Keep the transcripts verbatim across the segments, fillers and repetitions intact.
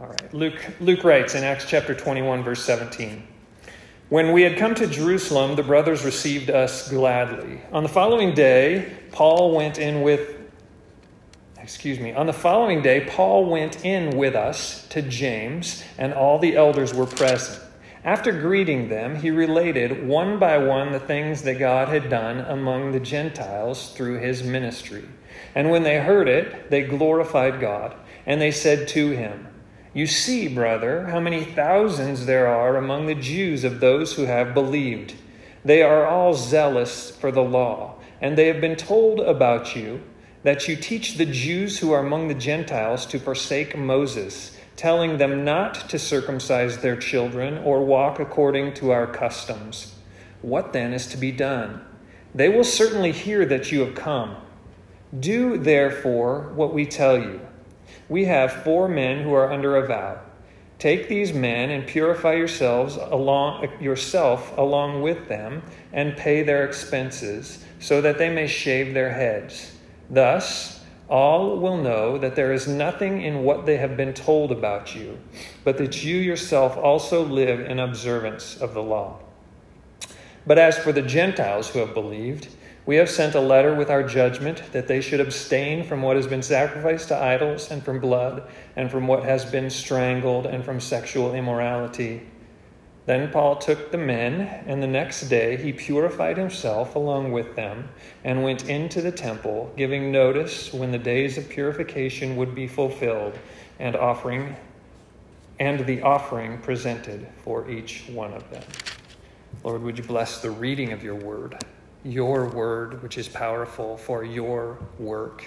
All right. Luke, Luke writes in Acts chapter twenty-one, verse seventeen. When we had come to Jerusalem, the brothers received us gladly. On the following day, Paul went in with, excuse me, on the following day, Paul went in with us to James, and all the elders were present. After greeting them, he related one by one the things that God had done among the Gentiles through his ministry. And when they heard it, they glorified God, and they said to him, "You see, brother, how many thousands there are among the Jews of those who have believed. They are all zealous for the law, and they have been told about you that you teach the Jews who are among the Gentiles to forsake Moses, telling them not to circumcise their children or walk according to our customs. What then is to be done? They will certainly hear that you have come. Do, therefore, what we tell you. We have four men who are under a vow. Take these men and purify yourselves along, yourself along with them and pay their expenses, so that they may shave their heads. Thus, all will know that there is nothing in what they have been told about you, but that you yourself also live in observance of the law. But as for the Gentiles who have believed, we have sent a letter with our judgment that they should abstain from what has been sacrificed to idols and from blood and from what has been strangled and from sexual immorality." Then Paul took the men, and the next day he purified himself along with them and went into the temple, giving notice when the days of purification would be fulfilled, and offering and the offering presented for each one of them. Lord, would you bless the reading of your word, your word, which is powerful for your work.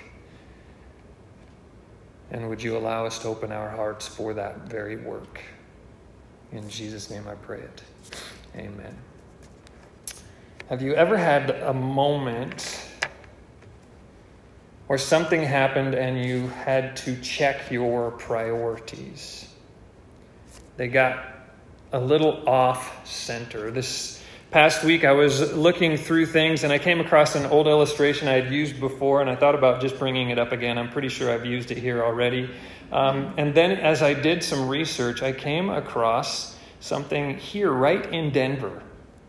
And would you allow us to open our hearts for that very work? In Jesus' name I pray it. Amen. Have you ever had a moment where something happened and you had to check your priorities? They got a little off center. This past week I was looking through things and I came across an old illustration I had used before, and I thought about just bringing it up again. I'm pretty sure I've used it here already. Um, and then as I did some research, I came across something here right in Denver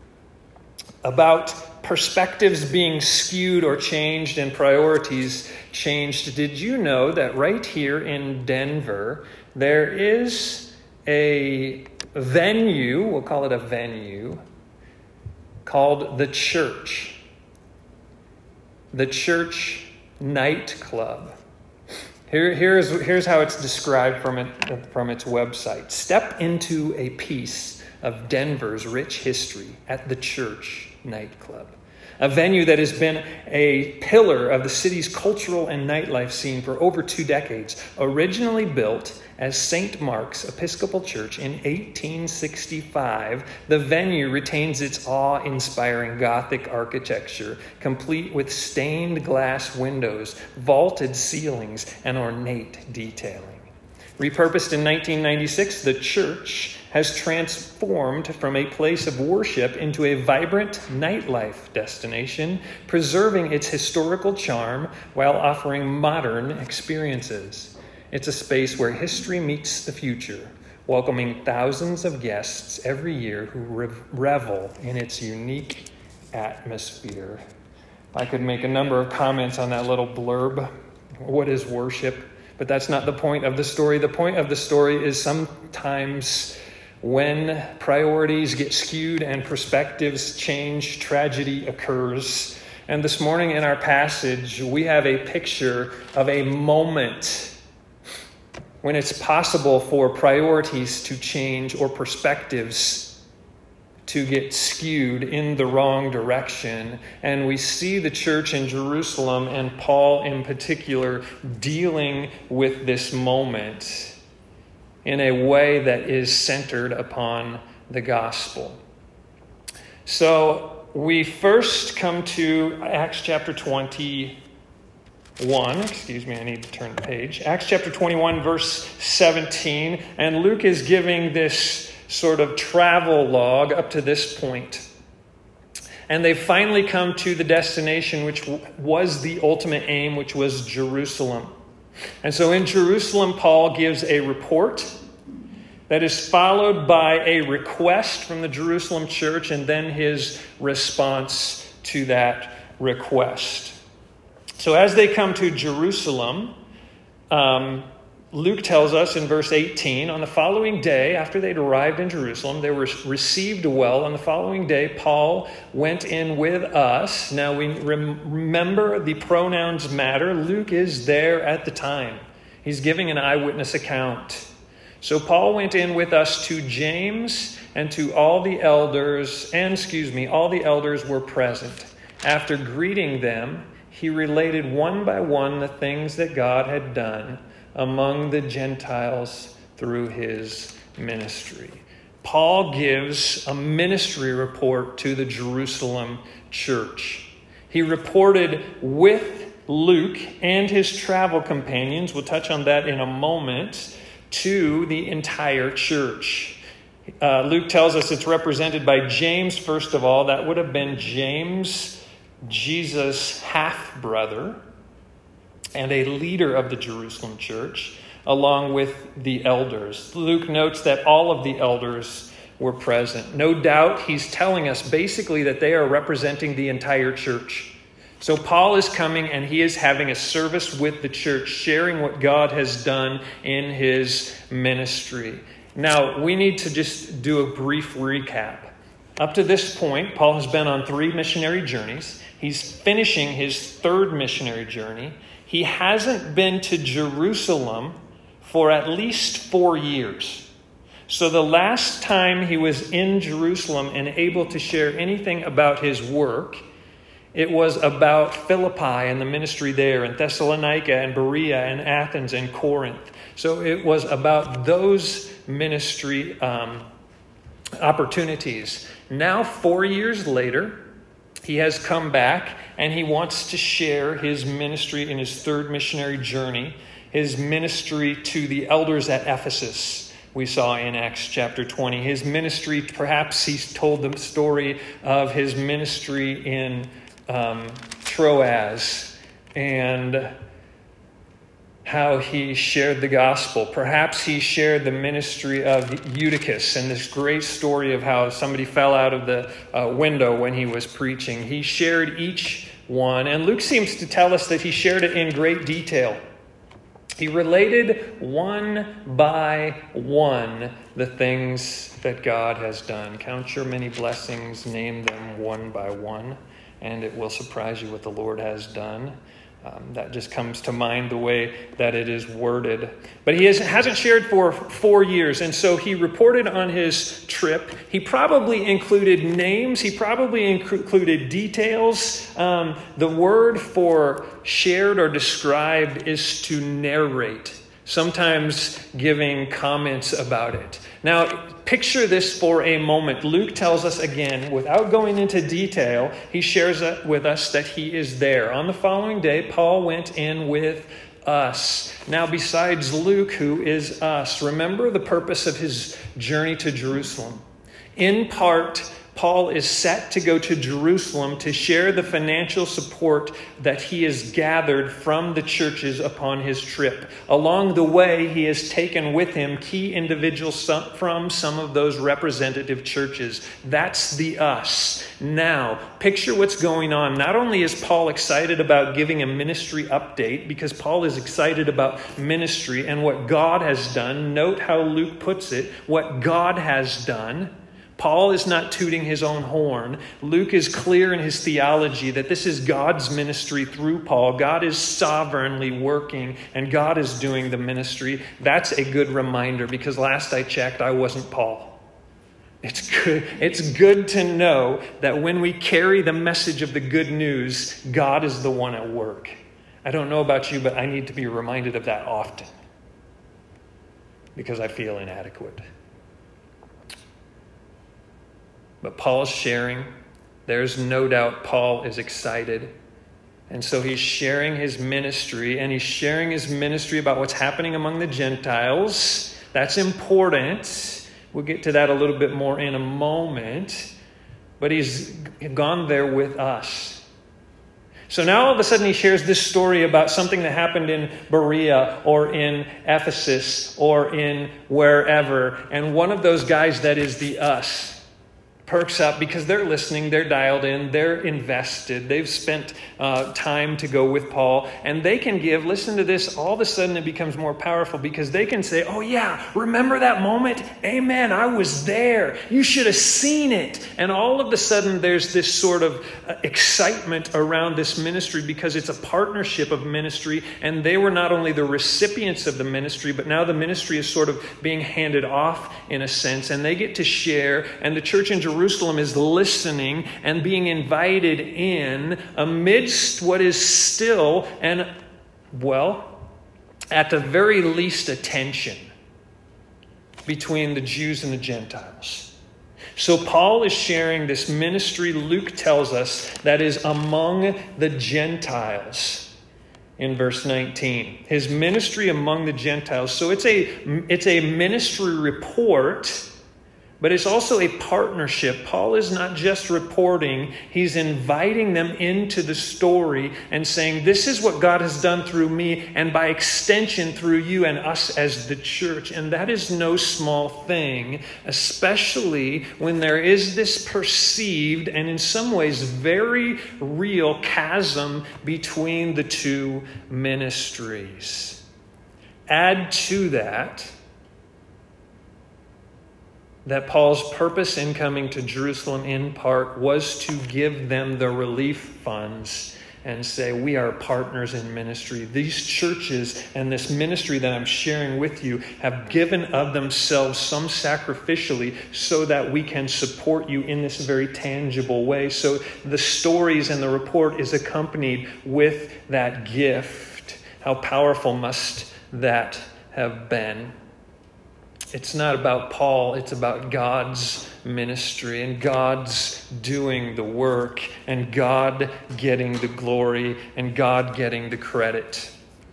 about perspectives being skewed or changed and priorities changed. Did you know that right here in Denver, there is a venue, we'll call it a venue, called The Church. The Church Nightclub. Here, here's, here's how it's described from, it, from its website. Step into a piece of Denver's rich history at The Church Nightclub, a venue that has been a pillar of the city's cultural and nightlife scene for over two decades. Originally built as Saint Mark's Episcopal Church in eighteen sixty-five, the venue retains its awe-inspiring Gothic architecture, complete with stained glass windows, vaulted ceilings, and ornate detailing. Repurposed in nineteen ninety-six, the church has transformed from a place of worship into a vibrant nightlife destination, preserving its historical charm while offering modern experiences. It's a space where history meets the future, welcoming thousands of guests every year who revel in its unique atmosphere. I could make a number of comments on that little blurb. What is worship? But that's not the point of the story. The point of the story is sometimes when priorities get skewed and perspectives change, tragedy occurs. And this morning in our passage, we have a picture of a moment when it's possible for priorities to change or perspectives to get skewed in the wrong direction. And we see the church in Jerusalem, and Paul in particular, dealing with this moment in a way that is centered upon the gospel. So we first come to Acts chapter twenty-one. Excuse me, I need to turn the page. Acts chapter twenty-one, verse seventeen. And Luke is giving this sort of travel log up to this point. And they finally come to the destination, which was the ultimate aim, which was Jerusalem. And so in Jerusalem, Paul gives a report that is followed by a request from the Jerusalem church and then his response to that request. So as they come to Jerusalem, um, Luke tells us in verse eighteen, on the following day, after they'd arrived in Jerusalem, they were received well. On the following day, Paul went in with us. Now we rem- remember the pronouns matter. Luke is there at the time. He's giving an eyewitness account. So Paul went in with us to James and to all the elders, and excuse me, all the elders were present. After greeting them, he related one by one the things that God had done among the Gentiles through his ministry. Paul gives a ministry report to the Jerusalem church. He reported with Luke and his travel companions, we'll touch on that in a moment, to the entire church. Uh, Luke tells us it's represented by James, first of all. That would have been James, Jesus' half-brother, and a leader of the Jerusalem church, along with the elders. Luke notes that all of the elders were present. No doubt he's telling us basically that they are representing the entire church. So Paul is coming and he is having a service with the church, sharing what God has done in his ministry. Now, we need to just do a brief recap. Up to this point, Paul has been on three missionary journeys. He's finishing his third missionary journey. He hasn't been to Jerusalem for at least four years. So the last time he was in Jerusalem and able to share anything about his work, it was about Philippi and the ministry there, and Thessalonica and Berea and Athens and Corinth. So it was about those ministry um, opportunities. Now, four years later, he has come back and he wants to share his ministry in his third missionary journey, his ministry to the elders at Ephesus, we saw in Acts chapter twenty. His ministry, perhaps he's told the story of his ministry in um, Troas and how he shared the gospel. Perhaps he shared the ministry of Eutychus and this great story of how somebody fell out of the uh, window when he was preaching. He shared each one, and Luke seems to tell us that he shared it in great detail. He related one by one the things that God has done. Count your many blessings, name them one by one, and it will surprise you what the Lord has done. Um, that just comes to mind the way that it is worded. But he has, hasn't shared for four years, and so he reported on his trip. He probably included names. He probably inc- included details. Um, the word for shared or described is to narrate, sometimes giving comments about it. Now, picture this for a moment. Luke tells us again, without going into detail, he shares with us that he is there. On the following day, Paul went in with us. Now, besides Luke, who is us, remember the purpose of his journey to Jerusalem. In part, Paul is set to go to Jerusalem to share the financial support that he has gathered from the churches upon his trip. Along the way, he has taken with him key individuals from some of those representative churches. That's the us. Now, picture what's going on. Not only is Paul excited about giving a ministry update, because Paul is excited about ministry and what God has done. Note how Luke puts it, what God has done. Paul is not tooting his own horn. Luke is clear in his theology that this is God's ministry through Paul. God is sovereignly working, and God is doing the ministry. That's a good reminder, because last I checked, I wasn't Paul. It's good, it's good to know that when we carry the message of the good news, God is the one at work. I don't know about you, but I need to be reminded of that often, because I feel inadequate. But Paul's sharing. There's no doubt Paul is excited. And so he's sharing his ministry, and he's sharing his ministry about what's happening among the Gentiles. That's important. We'll get to that a little bit more in a moment. But he's gone there with us. So now all of a sudden he shares this story about something that happened in Berea or in Ephesus or in wherever. And one of those guys that is the us perks up because they're listening, they're dialed in, they're invested, they've spent uh, time to go with Paul, and they can give, listen to this, all of a sudden it becomes more powerful because they can say, oh yeah, remember that moment? Amen, I was there. You should have seen it. And all of a sudden there's this sort of uh, excitement around this ministry because it's a partnership of ministry, and they were not only the recipients of the ministry, but now the ministry is sort of being handed off in a sense, and they get to share, and the church in Jerusalem Jerusalem is listening and being invited in amidst what is still, and well, at the very least, a tension between the Jews and the Gentiles. So Paul is sharing this ministry, Luke tells us, that is among the Gentiles in verse nineteen. His ministry among the Gentiles. So it's a, it's a ministry report, but it's also a partnership. Paul is not just reporting, he's inviting them into the story and saying, this is what God has done through me, and by extension through you and us as the church. And that is no small thing, especially when there is this perceived and in some ways very real chasm between the two ministries. Add to that, that Paul's purpose in coming to Jerusalem in part was to give them the relief funds and say, we are partners in ministry. These churches and this ministry that I'm sharing with you have given of themselves some sacrificially so that we can support you in this very tangible way. So the stories and the report is accompanied with that gift. How powerful must that have been? It's not about Paul, it's about God's ministry and God's doing the work and God getting the glory and God getting the credit.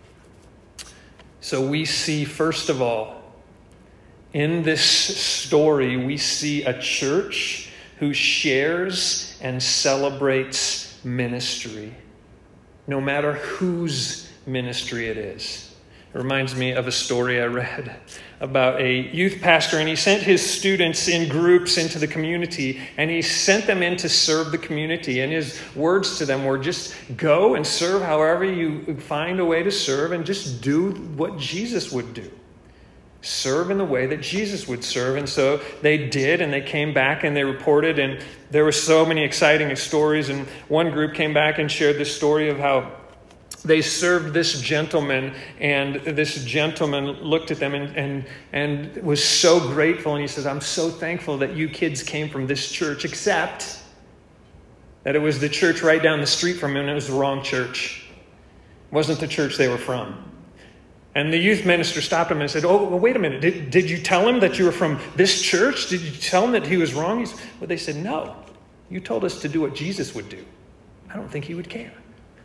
So we see, first of all, in this story, we see a church who shares and celebrates ministry, no matter whose ministry it is. It reminds me of a story I read about a youth pastor, and he sent his students in groups into the community, and he sent them in to serve the community. And his words to them were, just go and serve however you find a way to serve, and just do what Jesus would do. Serve in the way that Jesus would serve. And so they did, and they came back and they reported, and there were so many exciting stories. And one group came back and shared this story of how they served this gentleman, and this gentleman looked at them and, and, and was so grateful. And he says, I'm so thankful that you kids came from this church, except that it was the church right down the street from him, and it was the wrong church. It wasn't the church they were from. And the youth minister stopped him and said, oh, well, wait a minute. Did, did you tell him that you were from this church? Did you tell him that he was wrong? He's, well, they said, no. You told us to do what Jesus would do. I don't think he would care.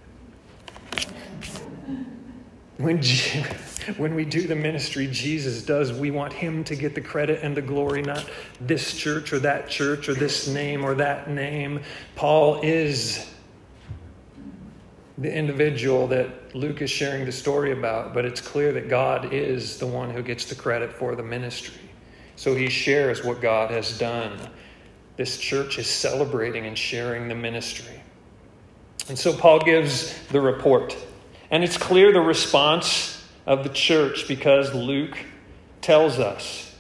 When, when we do the ministry Jesus does, we want him to get the credit and the glory, not this church or that church or this name or that name. Paul is the individual that Luke is sharing the story about, but it's clear that God is the one who gets the credit for the ministry. So he shares what God has done. This church is celebrating and sharing the ministry. And so Paul gives the report. And it's clear the response of the church because Luke tells us.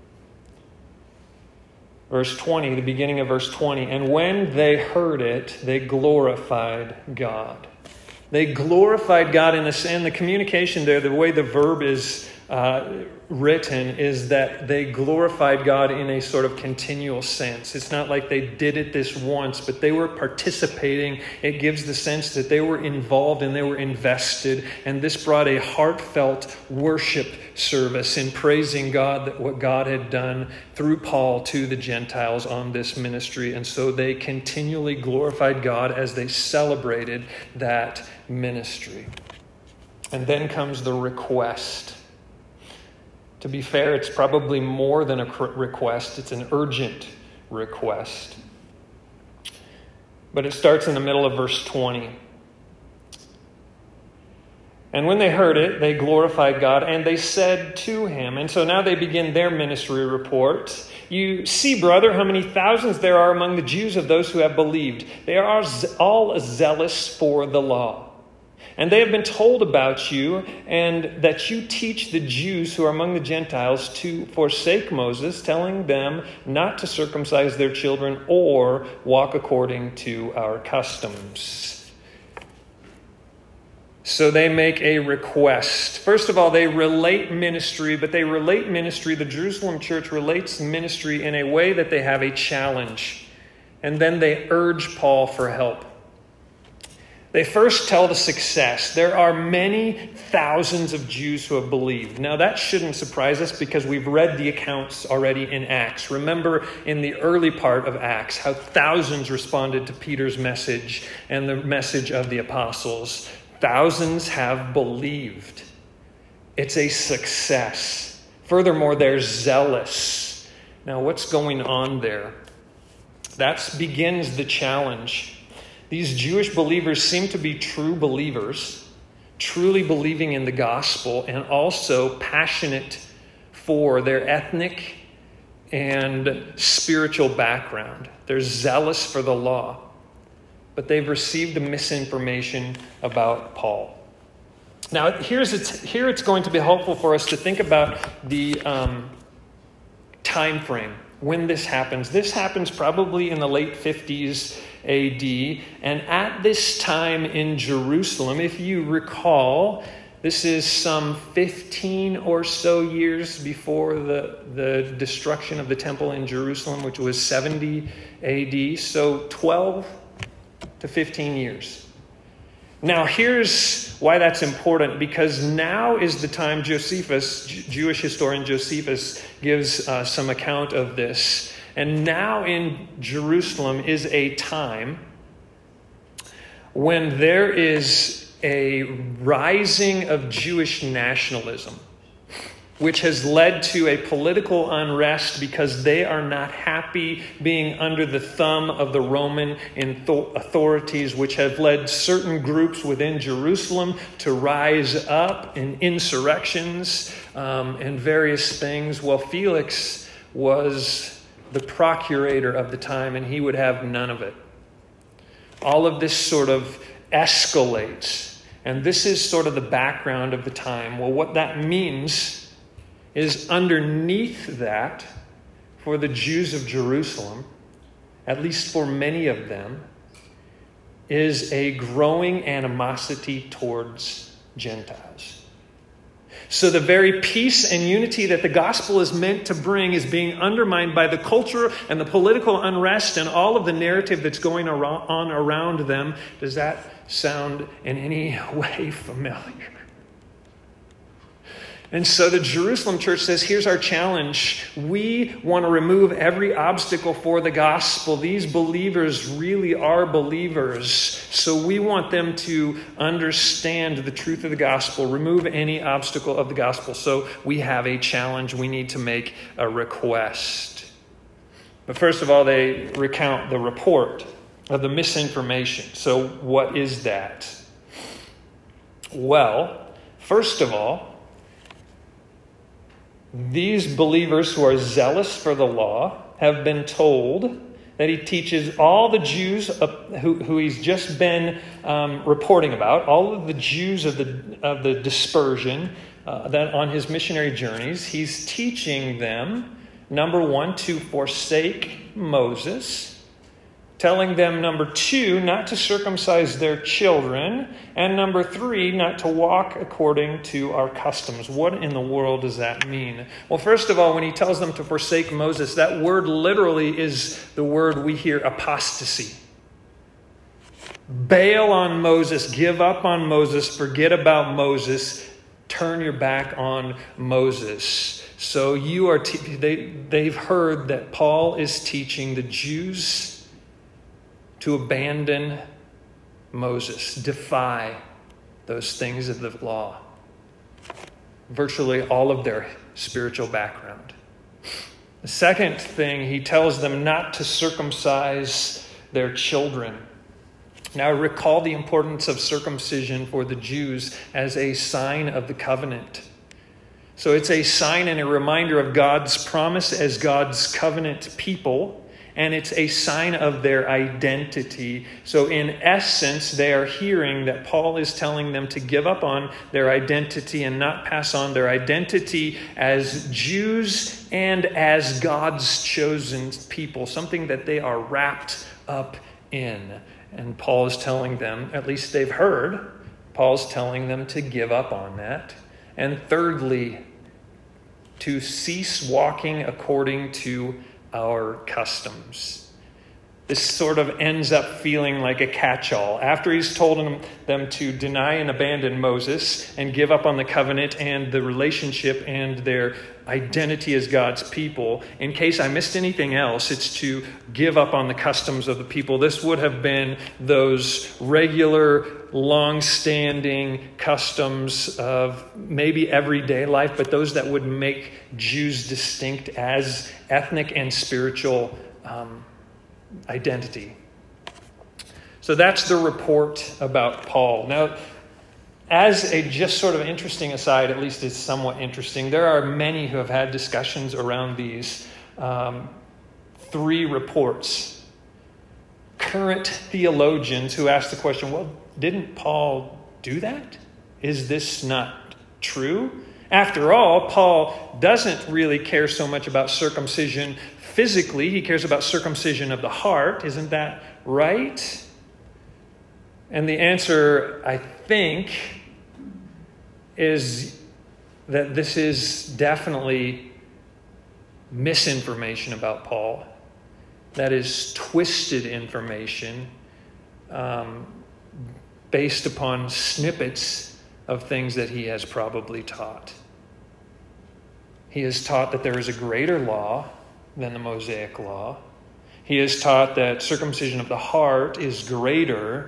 Verse twenty, the beginning of verse twenty. And when they heard it, they glorified God. They glorified God in the, in the communication there, the way the verb is uh, written is that they glorified God in a sort of continual sense. It's not like they did it this once, but they were participating. It gives the sense that they were involved and they were invested. And this brought a heartfelt worship service in praising God, that what God had done through Paul to the Gentiles on this ministry. And so they continually glorified God as they celebrated that ministry. And then comes the request. To be fair, it's probably more than a request. It's an urgent request. But it starts in the middle of verse twenty. And when they heard it, they glorified God, and they said to him, and so now they begin their ministry report. You see, brother, how many thousands there are among the Jews of those who have believed. They are all zealous for the law. And they have been told about you, and that you teach the Jews who are among the Gentiles to forsake Moses, telling them not to circumcise their children or walk according to our customs. So they make a request. First of all, they relate ministry, but they relate ministry. The Jerusalem church relates ministry in a way that they have a challenge. And then they urge Paul for help. They first tell the success. There are many thousands of Jews who have believed. Now, that shouldn't surprise us because we've read the accounts already in Acts. Remember in the early part of Acts how thousands responded to Peter's message and the message of the apostles. Thousands have believed. It's a success. Furthermore, they're zealous. Now, what's going on there? That begins the challenge. These Jewish believers seem to be true believers, truly believing in the gospel, and also passionate for their ethnic and spiritual background. They're zealous for the law, but they've received a misinformation about Paul. Now, here's it's, here it's going to be helpful for us to think about the um, time frame when this happens. This happens probably in the late fifties A D, and at this time in Jerusalem, if you recall, this is some fifteen or so years before the, the destruction of the temple in Jerusalem, which was seventy A D, so twelve to fifteen years. Now, here's why that's important, because now is the time Josephus, J- Jewish historian Josephus, gives uh, some account of this. And now in Jerusalem is a time when there is a rising of Jewish nationalism, which has led to a political unrest because they are not happy being under the thumb of the Roman authorities, which have led certain groups within Jerusalem to rise up in insurrections um, and various things. Well, Felix was the procurator of the time, and he would have none of it. All of this sort of escalates, and this is sort of the background of the time. Well, what that means is underneath that, for the Jews of Jerusalem, at least for many of them, is a growing animosity towards Gentiles. So the very peace and unity that the gospel is meant to bring is being undermined by the culture and the political unrest and all of the narrative that's going on around them. Does that sound in any way familiar? And so the Jerusalem church says, here's our challenge. We want to remove every obstacle for the gospel. These believers really are believers. So we want them to understand the truth of the gospel, remove any obstacle of the gospel. So we have a challenge. We need to make a request. But first of all, they recount the report of the misinformation. So what is that? Well, first of all, these believers who are zealous for the law have been told that he teaches all the Jews who, who he's just been um, reporting about, all of the Jews of the of the dispersion uh, that on his missionary journeys, he's teaching them, number one, to forsake Moses, telling them, number two, not to circumcise their children, and number three, not to walk according to our customs. What in the world does that mean? Well, first of all, when he tells them to forsake Moses, that word literally is the word we hear, apostasy. Bail on Moses, give up on Moses, forget about Moses, turn your back on Moses. So you are te- they, they've heard that Paul is teaching the Jews to abandon Moses, defy those things of the law. Virtually all of their spiritual background. The second thing, he tells them not to circumcise their children. Now recall the importance of circumcision for the Jews as a sign of the covenant. So it's a sign and a reminder of God's promise as God's covenant people, and it's a sign of their identity. So in essence, they are hearing that Paul is telling them to give up on their identity and not pass on their identity as Jews and as God's chosen people, something that they are wrapped up in. And Paul is telling them, at least they've heard, Paul's telling them to give up on that. And thirdly, to cease walking according to our customs. This sort of ends up feeling like a catch-all. After he's told them, them to deny and abandon Moses and give up on the covenant and the relationship and their identity as God's people, in case I missed anything else, it's to give up on the customs of the people. This would have been those regular, long-standing customs of maybe everyday life, but those that would make Jews distinct as ethnic and spiritual um, identity. So that's the report about Paul. Now, as a just sort of interesting aside, at least it's somewhat interesting, there are many who have had discussions around these um, three reports. Current theologians who ask the question, well, didn't Paul do that? Is this not true? After all, Paul doesn't really care so much about circumcision physically. He cares about circumcision of the heart. Isn't that right? And the answer, I think, is that this is definitely misinformation about Paul. That is twisted information um, based upon snippets of things that he has probably taught. He has taught that there is a greater law than the Mosaic law. He has taught that circumcision of the heart is greater,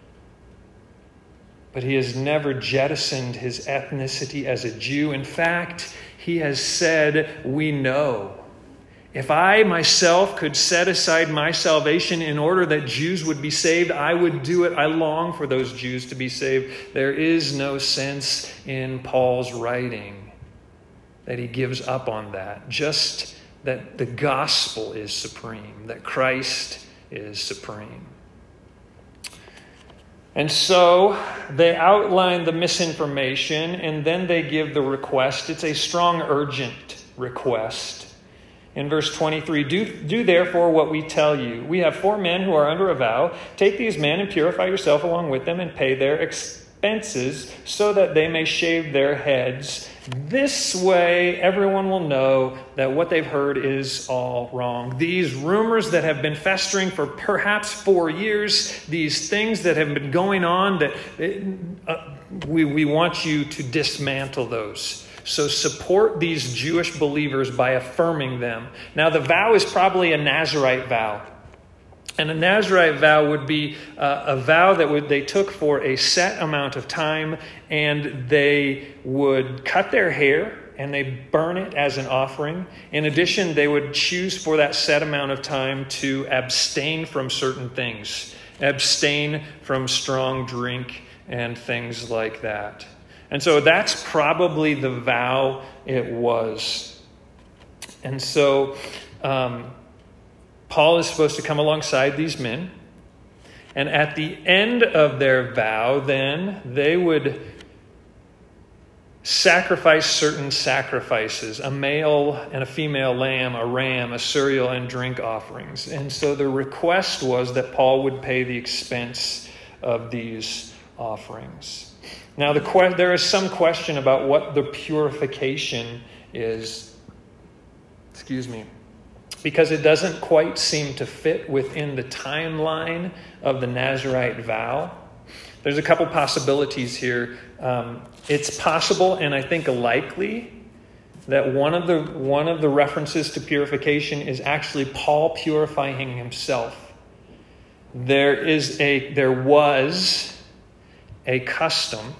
but he has never jettisoned his ethnicity as a Jew. In fact, he has said, we know. If I myself could set aside my salvation in order that Jews would be saved, I would do it. I long for those Jews to be saved. There is no sense in Paul's writing that he gives up on that. Just that the gospel is supreme, that Christ is supreme. And so they outline the misinformation, and then they give the request. It's a strong, urgent request. In verse twenty-three, do, do therefore what we tell you. We have four men who are under a vow. Take these men and purify yourself along with them and pay their expenses so that they may shave their heads. This way, everyone will know that what they've heard is all wrong. These rumors that have been festering for perhaps four years, these things that have been going on, that uh, we, we want you to dismantle those. So support these Jewish believers by affirming them. Now, the vow is probably a Nazirite vow. And a Nazirite vow would be uh, a vow that would, they took for a set amount of time, and they would cut their hair and they burn it as an offering. In addition, they would choose for that set amount of time to abstain from certain things, abstain from strong drink and things like that. And so that's probably the vow it was. And so um, Paul is supposed to come alongside these men. And at the end of their vow, then, they would sacrifice certain sacrifices, a male and a female lamb, a ram, a cereal and drink offerings. And so the request was that Paul would pay the expense of these offerings. Now, the que- there is some question about what the purification is. Excuse me. Because it doesn't quite seem to fit within the timeline of the Nazirite vow. There's a couple possibilities here. Um, it's possible, and I think likely, that one of the one of the references to purification is actually Paul purifying himself. There is a there was a custom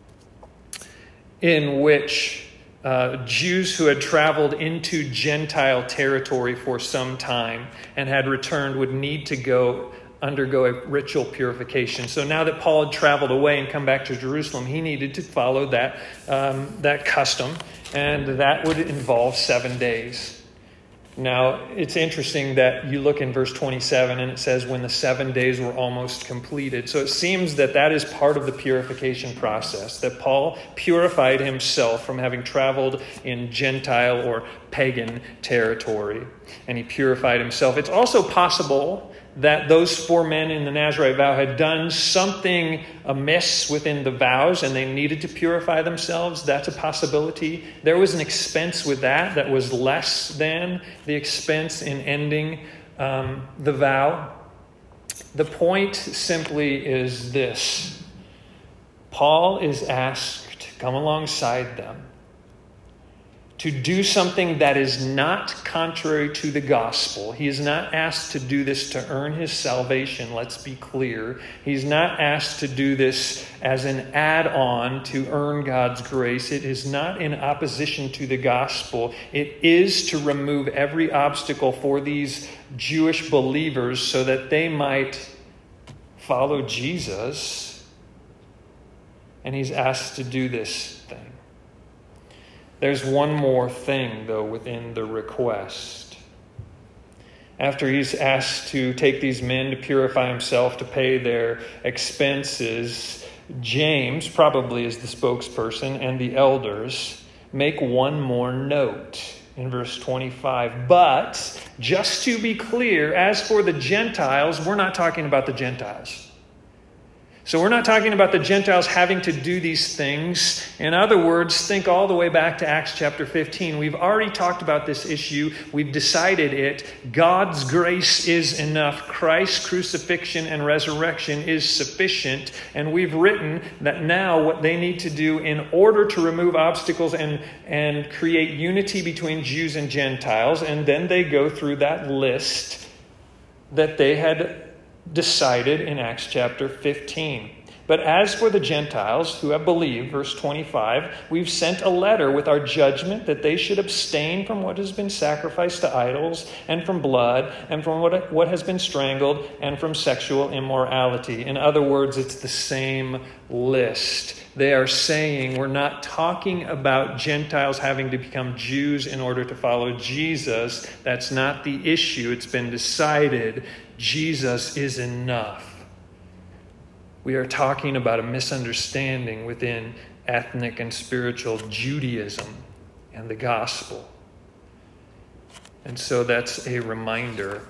in which uh, Jews who had traveled into Gentile territory for some time and had returned would need to go undergo a ritual purification. So now that Paul had traveled away and come back to Jerusalem, he needed to follow that, um, that custom, and that would involve seven days. Now, it's interesting that you look in verse twenty-seven and it says when the seven days were almost completed. So it seems that that is part of the purification process, that Paul purified himself from having traveled in Gentile or pagan territory, and he purified himself. It's also possible that those four men in the Nazirite vow had done something amiss within the vows and they needed to purify themselves. That's a possibility. There was an expense with that that was less than the expense in ending um, the vow. The point simply is this. Paul is asked to come alongside them to do something that is not contrary to the gospel. He is not asked to do this to earn his salvation, let's be clear. He's not asked to do this as an add-on to earn God's grace. It is not in opposition to the gospel. It is to remove every obstacle for these Jewish believers so that they might follow Jesus. And he's asked to do this thing. There's one more thing, though, within the request. After he's asked to take these men to purify himself, to pay their expenses, James, probably is the spokesperson, and the elders make one more note in verse twenty-five. But, just to be clear, as for the Gentiles, we're not talking about the Gentiles. So we're not talking about the Gentiles having to do these things. In other words, think all the way back to Acts chapter fifteen. We've already talked about this issue. We've decided it. God's grace is enough. Christ's crucifixion and resurrection is sufficient. And we've written that now what they need to do in order to remove obstacles and, and create unity between Jews and Gentiles. And then they go through that list that they had decided in Acts chapter fifteen. But as for the Gentiles who have believed, verse twenty-five, we've sent a letter with our judgment that they should abstain from what has been sacrificed to idols, and from blood, and from what, what has been strangled, and from sexual immorality. In other words, it's the same list. They are saying we're not talking about Gentiles having to become Jews in order to follow Jesus. That's not the issue. It's been decided. Jesus is enough. We are talking about a misunderstanding within ethnic and spiritual Judaism and the gospel. And so that's a reminder.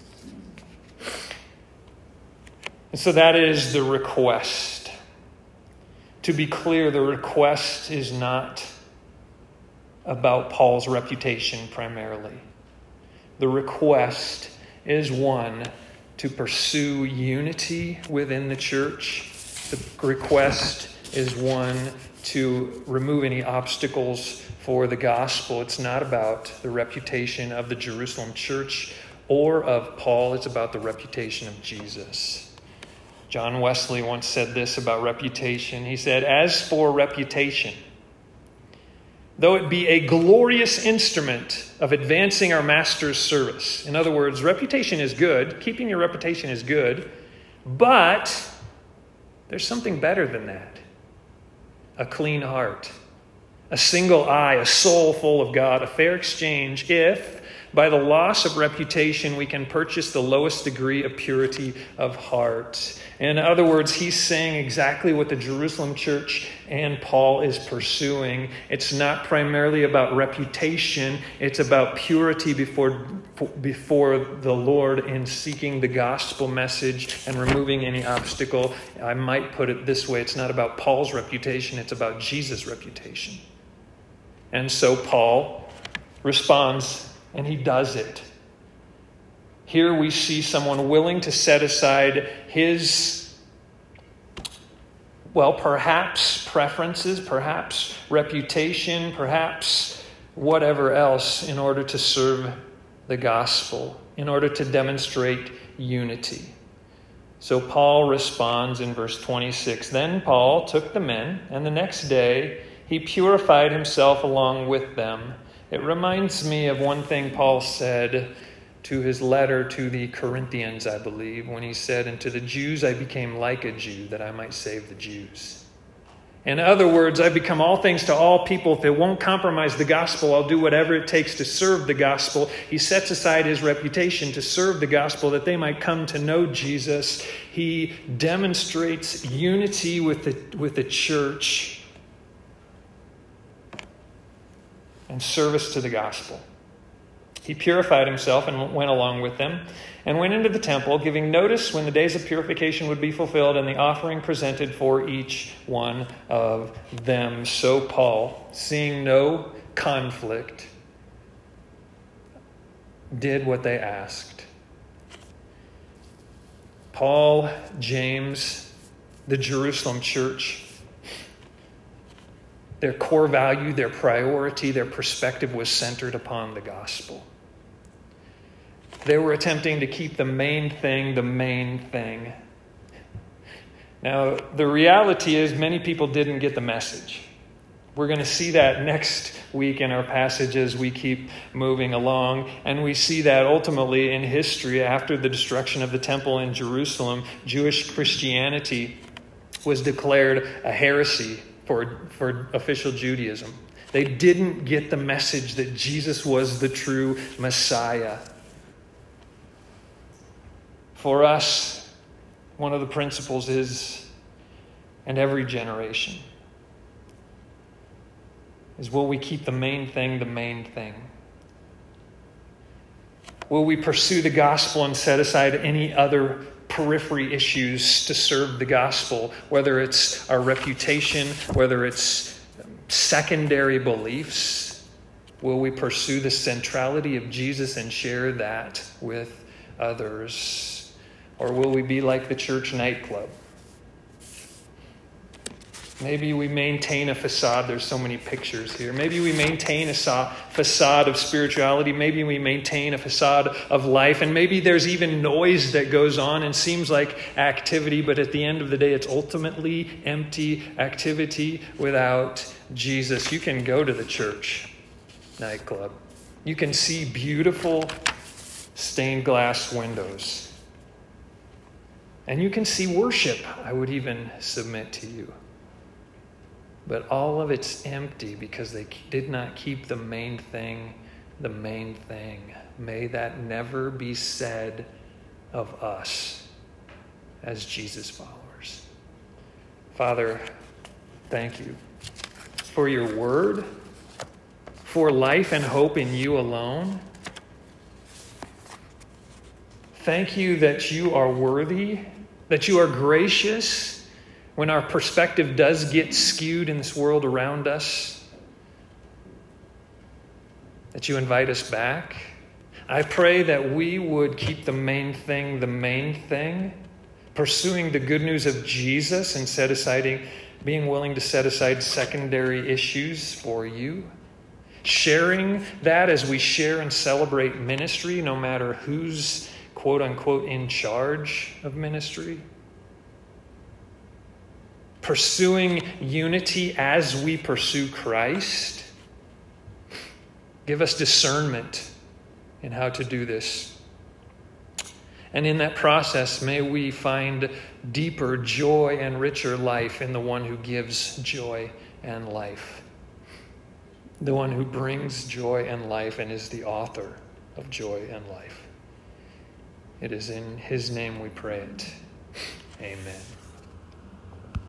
And so that is the request. To be clear, the request is not about Paul's reputation primarily. The request is one to pursue unity within the church. The request is one to remove any obstacles for the gospel. It's not about the reputation of the Jerusalem church or of Paul. It's about the reputation of Jesus. John Wesley once said this about reputation. He said, "As for reputation, though it be a glorious instrument of advancing our master's service." In other words, reputation is good. Keeping your reputation is good. But there's something better than that. A clean heart. A single eye. A soul full of God. A fair exchange if, by the loss of reputation, we can purchase the lowest degree of purity of heart. In other words, he's saying exactly what the Jerusalem church and Paul is pursuing. It's not primarily about reputation. It's about purity before, before the Lord in seeking the gospel message and removing any obstacle. I might put it this way. It's not about Paul's reputation. It's about Jesus' reputation. And so Paul responds, and he does it. Here we see someone willing to set aside his, well, perhaps preferences, perhaps reputation, perhaps whatever else in order to serve the gospel, in order to demonstrate unity. So Paul responds in verse twenty-six, "Then Paul took the men, and the next day he purified himself along with them." It reminds me of one thing Paul said to his letter to the Corinthians, I believe, when he said, "And to the Jews I became like a Jew, that I might save the Jews." In other words, I've become all things to all people. If it won't compromise the gospel, I'll do whatever it takes to serve the gospel. He sets aside his reputation to serve the gospel that they might come to know Jesus. He demonstrates unity with the, with the church and service to the gospel. He purified himself and went along with them, and went into the temple, giving notice when the days of purification would be fulfilled and the offering presented for each one of them. So Paul, seeing no conflict, did what they asked. Paul, James, the Jerusalem church, their core value, their priority, their perspective was centered upon the gospel. They were attempting to keep the main thing the main thing. Now, the reality is many people didn't get the message. We're going to see that next week in our passage as we keep moving along. And we see that ultimately in history after the destruction of the temple in Jerusalem, Jewish Christianity was declared a heresy for, for official Judaism. They didn't get the message that Jesus was the true Messiah. For us, one of the principles is, and every generation, is will we keep the main thing the main thing? Will we pursue the gospel and set aside any other periphery issues to serve the gospel, whether it's our reputation, whether it's secondary beliefs? Will we pursue the centrality of Jesus and share that with others? Or will we be like the church nightclub? Maybe we maintain a facade. There's so many pictures here. Maybe we maintain a facade of spirituality. Maybe we maintain a facade of life. And maybe there's even noise that goes on and seems like activity. But at the end of the day, it's ultimately empty activity without Jesus. You can go to the church nightclub. You can see beautiful stained glass windows. And you can see worship, I would even submit to you. But all of it's empty because they did not keep the main thing the main thing. May that never be said of us as Jesus followers. Father, thank you for your word, for life and hope in you alone. Thank you that you are worthy, that you are gracious when our perspective does get skewed in this world around us, that you invite us back. I pray that we would keep the main thing the main thing, pursuing the good news of Jesus and set aside, being willing to set aside secondary issues for you. Sharing that as we share and celebrate ministry, no matter who's quote unquote in charge of ministry. Pursuing unity as we pursue Christ. Give us discernment in how to do this. And in that process, may we find deeper joy and richer life in the one who gives joy and life. The one who brings joy and life and is the author of joy and life. It is in his name we pray it. Amen.